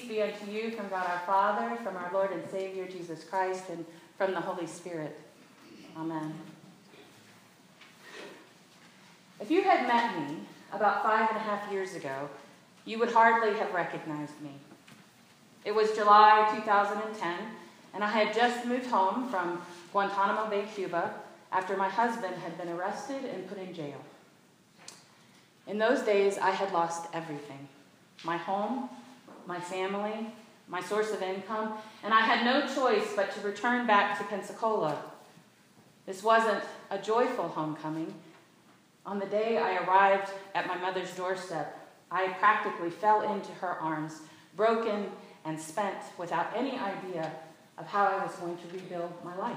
be unto you from God our Father, from our Lord and Savior Jesus Christ, and from the Holy Spirit. Amen. If you had met me about 5.5 years ago, you would hardly have recognized me. It was July 2010, and I had just moved home from Guantanamo Bay, Cuba, after my husband had been arrested and put in jail. In those days, I had lost everything: my home, my family, my source of income, and I had no choice but to return back to Pensacola. This wasn't a joyful homecoming. On the day I arrived at my mother's doorstep, I practically fell into her arms, broken and spent, without any idea of how I was going to rebuild my life.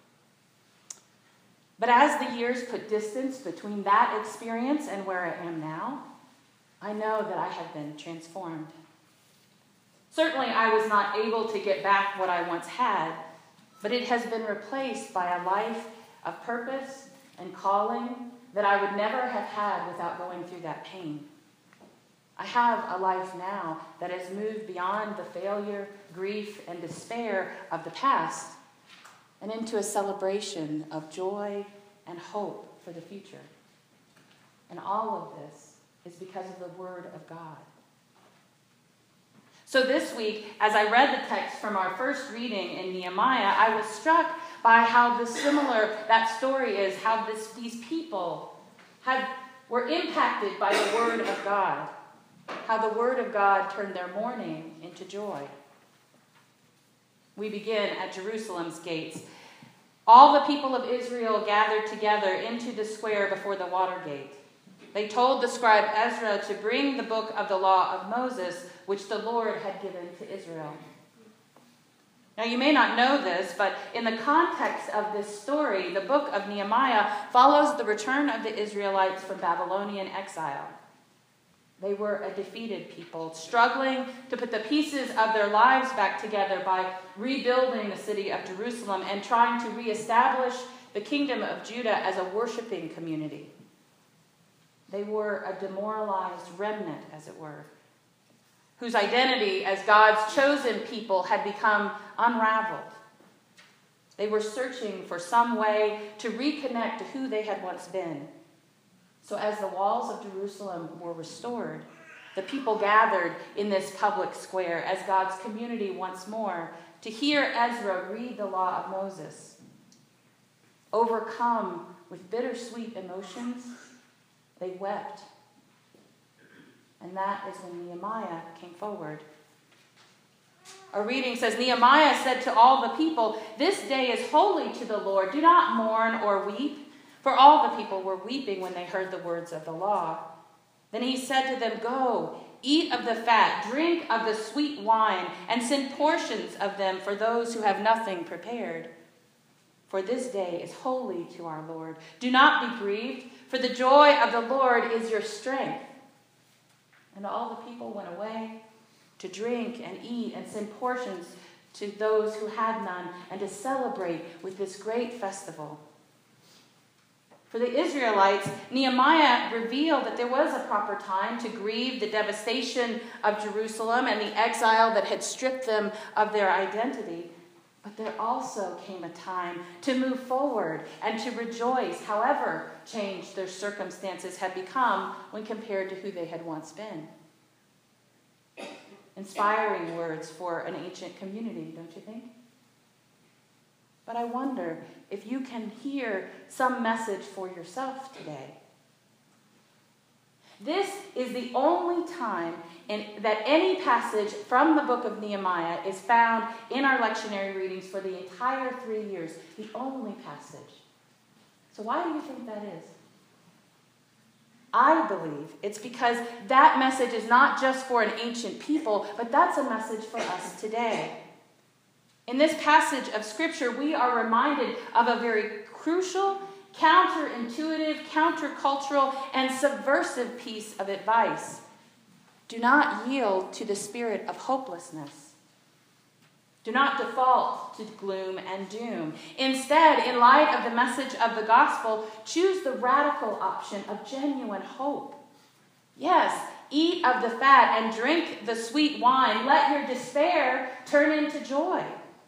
But as the years put distance between that experience and where I am now, I know that I have been transformed. Certainly, I was not able to get back what I once had, but it has been replaced by a life of purpose and calling that I would never have had without going through that pain. I have a life now that has moved beyond the failure, grief, and despair of the past and into a celebration of joy and hope for the future. And all of this is because of the Word of God. So this week, as I read the text from our first reading in Nehemiah, I was struck by how similar that story is, how these people were impacted by the Word of God. How the Word of God turned their mourning into joy. We begin at Jerusalem's gates. All the people of Israel gathered together into the square before the water gate. They told the scribe Ezra to bring the book of the law of Moses, which the Lord had given to Israel. Now, you may not know this, but in the context of this story, the book of Nehemiah follows the return of the Israelites from Babylonian exile. They were a defeated people, struggling to put the pieces of their lives back together by rebuilding the city of Jerusalem and trying to reestablish the kingdom of Judah as a worshiping community. They were a demoralized remnant, as it were, whose identity as God's chosen people had become unraveled. They were searching for some way to reconnect to who they had once been. So as the walls of Jerusalem were restored, the people gathered in this public square as God's community once more to hear Ezra read the law of Moses. Overcome with bittersweet emotions, they wept. And that is when Nehemiah came forward. Our reading says, Nehemiah said to all the people, "This day is holy to the Lord. Do not mourn or weep." For all the people were weeping when they heard the words of the law. Then he said to them, "Go, eat of the fat, drink of the sweet wine, and send portions of them for those who have nothing prepared. For this day is holy to our Lord. Do not be grieved, for the joy of the Lord is your strength." And all the people went away to drink and eat and send portions to those who had none, and to celebrate with this great festival. For the Israelites, Nehemiah revealed that there was a proper time to grieve the devastation of Jerusalem and the exile that had stripped them of their identity. But there also came a time to move forward and to rejoice, however changed their circumstances had become when compared to who they had once been. Inspiring words for an ancient community, don't you think? But I wonder if you can hear some message for yourself today. This is the only time that any passage from the book of Nehemiah is found in our lectionary readings for the entire 3 years. The only passage. So why do you think that is? I believe it's because that message is not just for an ancient people, but that's a message for us today. In this passage of Scripture, we are reminded of a very crucial, counterintuitive, countercultural, and subversive piece of advice. Do not yield to the spirit of hopelessness. Do not default to gloom and doom. Instead, in light of the message of the gospel, choose the radical option of genuine hope. Yes, Eat of the fat and drink the sweet wine. Let your despair turn into joy.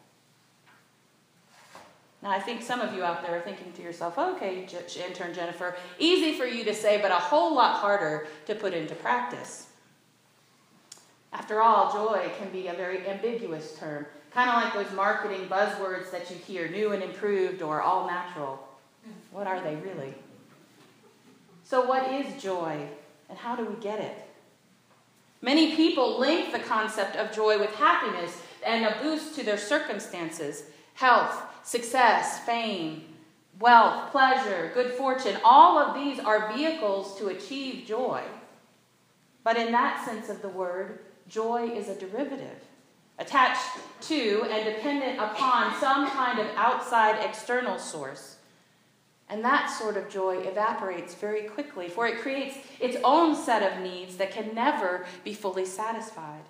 Now, I think some of you out there are thinking to yourself, okay, intern Jennifer, easy for you to say, but a whole lot harder to put into practice. After all, joy can be a very ambiguous term, kind of like those marketing buzzwords that you hear, new and improved or all natural. What are they really? So what is joy, and how do we get it? Many people link the concept of joy with happiness and a boost to their circumstances, health, success, fame, wealth, pleasure, good fortune. All of these are vehicles to achieve joy. But in that sense of the word, joy is a derivative, attached to and dependent upon some kind of outside external source. And that sort of joy evaporates very quickly, for it creates its own set of needs that can never be fully satisfied.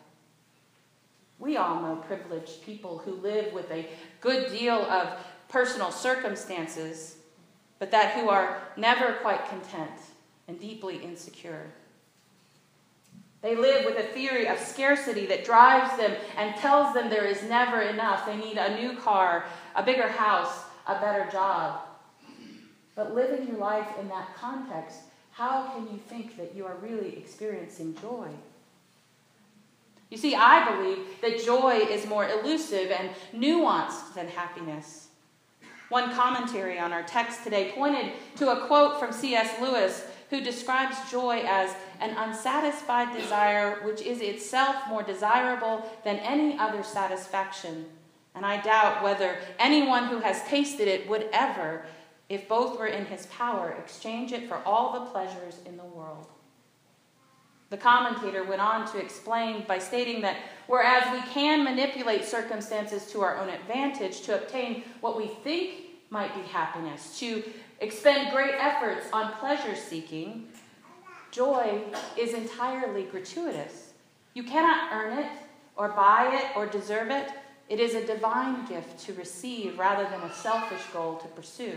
We all know privileged people who live with a good deal of personal circumstances, but that who are never quite content and deeply insecure. They live with a theory of scarcity that drives them and tells them there is never enough. They need a new car, a bigger house, a better job. But living your life in that context, how can you think that you are really experiencing joy? You see, I believe that joy is more elusive and nuanced than happiness. One commentary on our text today pointed to a quote from C.S. Lewis, who describes joy as an unsatisfied desire which is itself more desirable than any other satisfaction. And I doubt whether anyone who has tasted it would ever, if both were in his power, exchange it for all the pleasures in the world. The commentator went on to explain by stating that whereas we can manipulate circumstances to our own advantage to obtain what we think might be happiness, to expend great efforts on pleasure seeking, joy is entirely gratuitous. You cannot earn it or buy it or deserve it. It is a divine gift to receive rather than a selfish goal to pursue.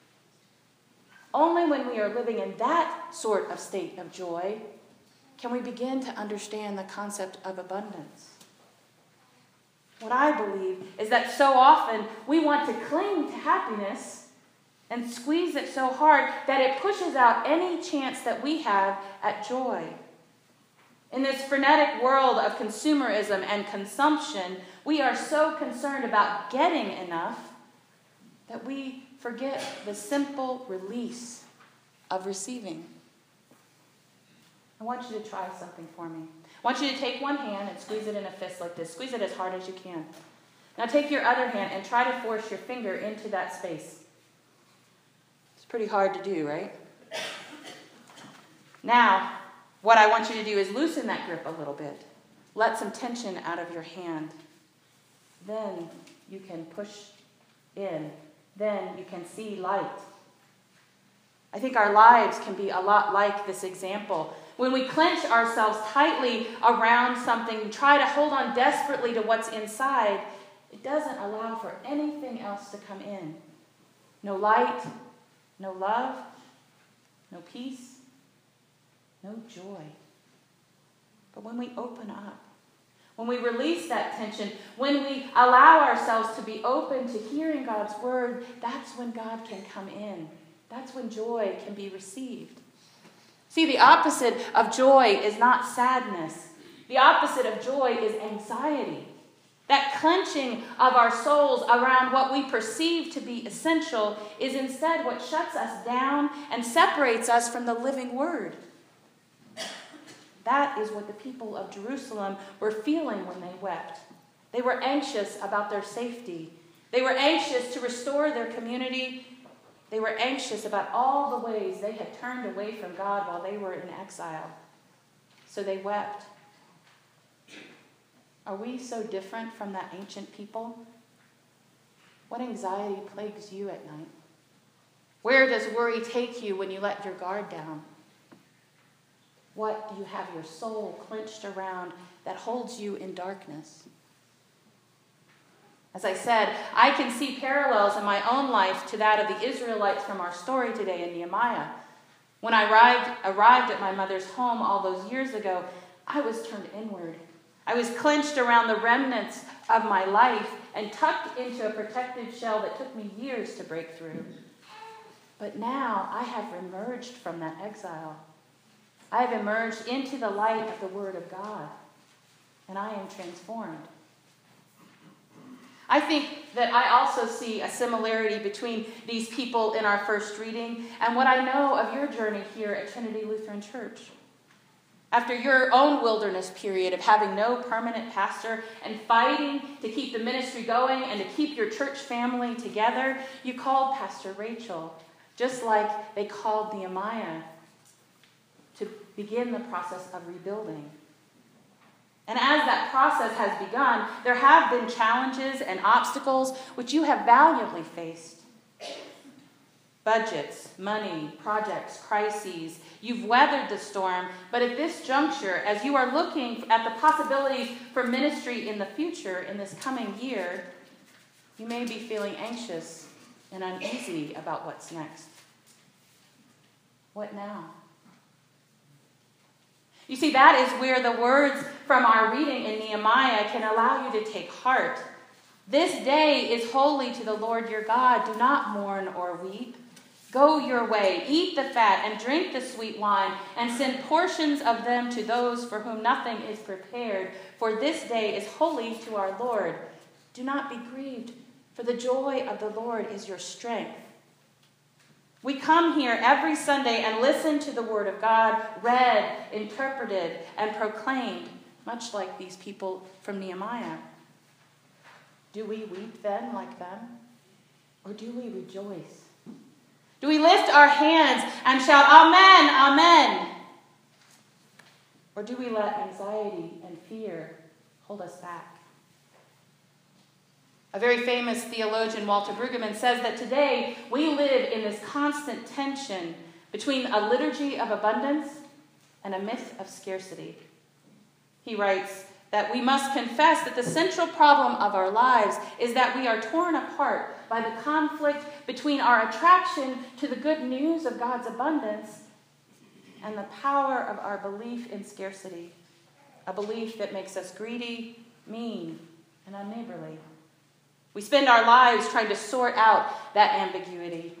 Only when we are living in that sort of state of joy can we begin to understand the concept of abundance. What I believe is that so often we want to cling to happiness and squeeze it so hard that it pushes out any chance that we have at joy. In this frenetic world of consumerism and consumption, we are so concerned about getting enough that we forget the simple release of receiving. I want you to try something for me. I want you to take one hand and squeeze it in a fist like this. Squeeze it as hard as you can. Now take your other hand and try to force your finger into that space. It's pretty hard to do, right? Now, what I want you to do is loosen that grip a little bit. Let some tension out of your hand. Then you can push in. Then you can see light. I think our lives can be a lot like this example. When we clench ourselves tightly around something, try to hold on desperately to what's inside, it doesn't allow for anything else to come in. No light, no love, no peace, no joy. But when we open up, when we release that tension, when we allow ourselves to be open to hearing God's word, that's when God can come in. That's when joy can be received. See, the opposite of joy is not sadness. The opposite of joy is anxiety. That clenching of our souls around what we perceive to be essential is instead what shuts us down and separates us from the living word. That is what the people of Jerusalem were feeling when they wept. They were anxious about their safety. They were anxious to restore their community. They were anxious about all the ways they had turned away from God while they were in exile. So they wept. Are we so different from that ancient people? What anxiety plagues you at night? Where does worry take you when you let your guard down? What do you have your soul clenched around that holds you in darkness? As I said, I can see parallels in my own life to that of the Israelites from our story today in Nehemiah. When I arrived at my mother's home all those years ago, I was turned inward. I was clenched around the remnants of my life and tucked into a protective shell that took me years to break through. But now I have emerged from that exile. I have emerged into the light of the Word of God, and I am transformed. I think that I also see a similarity between these people in our first reading and what I know of your journey here at Trinity Lutheran Church. After your own wilderness period of having no permanent pastor and fighting to keep the ministry going and to keep your church family together, you called Pastor Rachel, just like they called Nehemiah, to begin the process of rebuilding. And as that process has begun, there have been challenges and obstacles which you have valiantly faced. Budgets, money, projects, crises. You've weathered the storm, but at this juncture, as you are looking at the possibilities for ministry in the future, in this coming year, you may be feeling anxious and uneasy about what's next. What now? You see, that is where the words from our reading in Nehemiah can allow you to take heart. This day is holy to the Lord your God. Do not mourn or weep. Go your way, eat the fat and drink the sweet wine, and send portions of them to those for whom nothing is prepared. For this day is holy to our Lord. Do not be grieved, for the joy of the Lord is your strength. We come here every Sunday and listen to the Word of God read, interpreted, and proclaimed, much like these people from Nehemiah. Do we weep then like them? Or do we rejoice? Do we lift our hands and shout, Amen, Amen? Or do we let anxiety and fear hold us back? A very famous theologian, Walter Brueggemann, says that today we live in this constant tension between a liturgy of abundance and a myth of scarcity. He writes that we must confess that the central problem of our lives is that we are torn apart by the conflict between our attraction to the good news of God's abundance and the power of our belief in scarcity, a belief that makes us greedy, mean, and unneighborly. We spend our lives trying to sort out that ambiguity.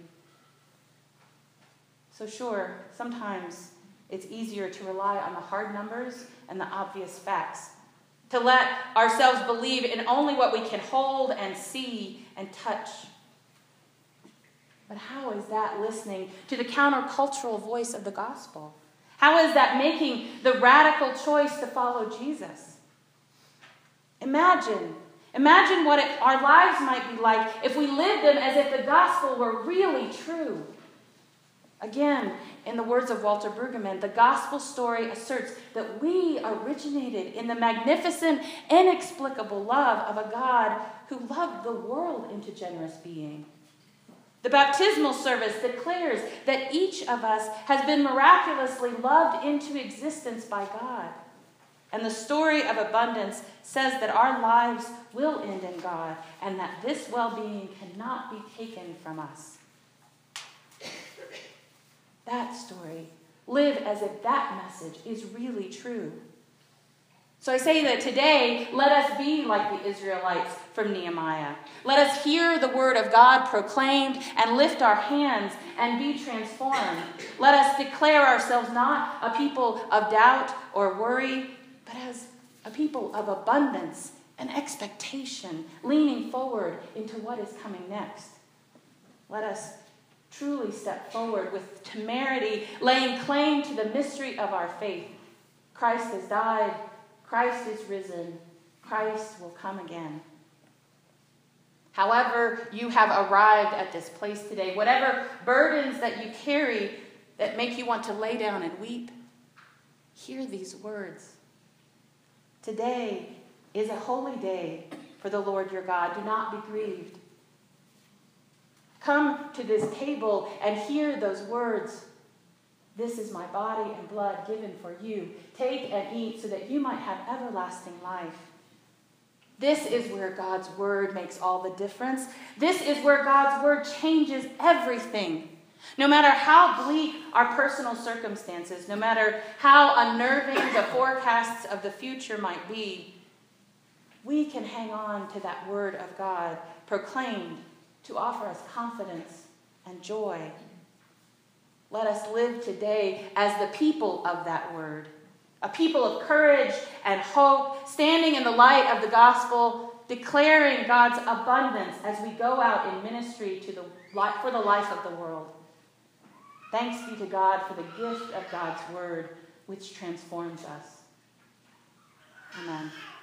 So sure, sometimes it's easier to rely on the hard numbers and the obvious facts, to let ourselves believe in only what we can hold and see and touch. But how is that listening to the countercultural voice of the gospel? How is that making the radical choice to follow Jesus? Imagine what our lives might be like if we lived them as if the gospel were really true. Again, in the words of Walter Brueggemann, the gospel story asserts that we originated in the magnificent, inexplicable love of a God who loved the world into generous being. The baptismal service declares that each of us has been miraculously loved into existence by God. And the story of abundance says that our lives will end in God and that this well-being cannot be taken from us. That story. Live as if that message is really true. So I say that today, let us be like the Israelites from Nehemiah. Let us hear the word of God proclaimed and lift our hands and be transformed. Let us declare ourselves not a people of doubt or worry, but as a people of abundance and expectation, leaning forward into what is coming next. Let us truly step forward with temerity, laying claim to the mystery of our faith. Christ has died. Christ is risen. Christ will come again. However you have arrived at this place today, whatever burdens that you carry that make you want to lay down and weep, hear these words. Today is a holy day for the Lord your God. Do not be grieved. Come to this table and hear those words. This is my body and blood given for you. Take and eat so that you might have everlasting life. This is where God's word makes all the difference. This is where God's word changes everything. No matter how bleak our personal circumstances, no matter how unnerving the forecasts of the future might be, we can hang on to that word of God proclaimed to offer us confidence and joy. Let us live today as the people of that word, a people of courage and hope, standing in the light of the gospel, declaring God's abundance as we go out in ministry for the life of the world. Thanks be to God for the gift of God's word, which transforms us. Amen.